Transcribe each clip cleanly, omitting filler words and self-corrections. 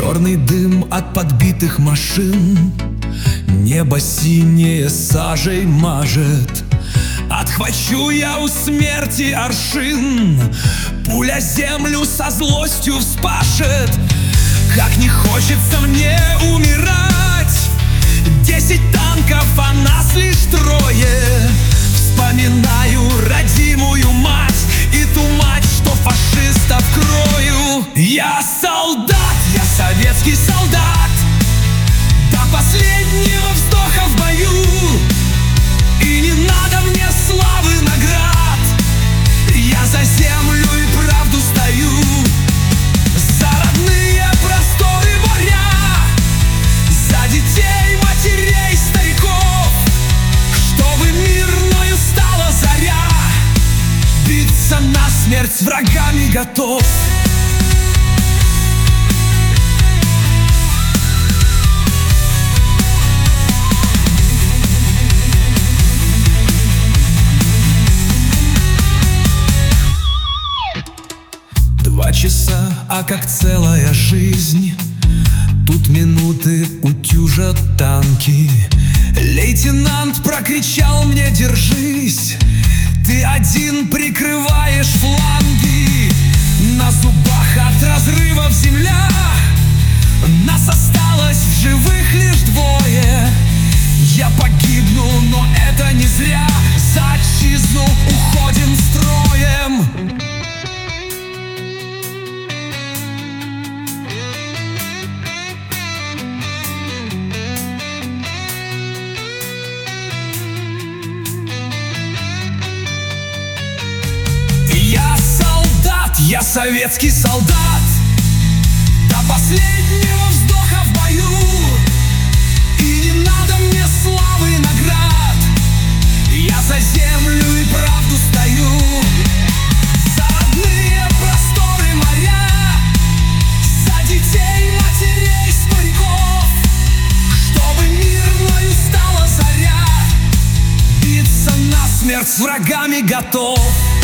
Черный дым от подбитых машин, небо синее сажей мажет. Отхвачу я у смерти аршин, пуля землю со злостью вспашет. Как не хочется мне умирать, 10 танков, а нас лишь трое. Вспоминаю родимую мать и ту мать, что фашистов крою. Я солдат, я советский солдат, до последнего вздоха в бою. И не надо мне славы, наград, я за землю и правду стою. За родные просторы моря, за детей, матерей, стариков, чтобы мирною стала заря. Биться насмерть с врагами готов. Часа, а как целая жизнь. Тут минуты утюжат танки. Лейтенант прокричал мне: держись, ты один прикрываешь фланги. На зубах от разрывов земля, нас осталось в живых лишь двое. Я погибну, но это не зря. За отчизну уходим строем. Я советский солдат, до последнего вздоха в бою. И не надо мне славы и наград, я за землю и правду стою. За родные просторы моря, за детей, матерей, стариков, чтобы мирною стала заря. Биться насмерть с врагами готов.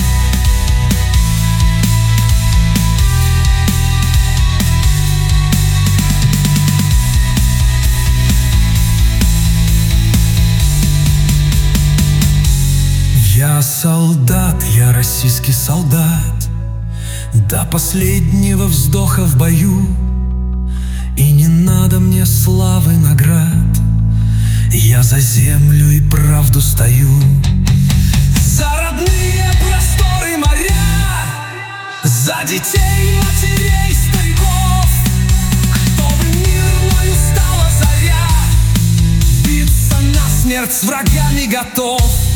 Я солдат, я российский солдат, до последнего вздоха в бою. И не надо мне славы, наград, я за землю и правду стою. За родные просторы моря, за детей, матерей, стариков, чтобы мирною стала заря. Биться насмерть с врагами готов.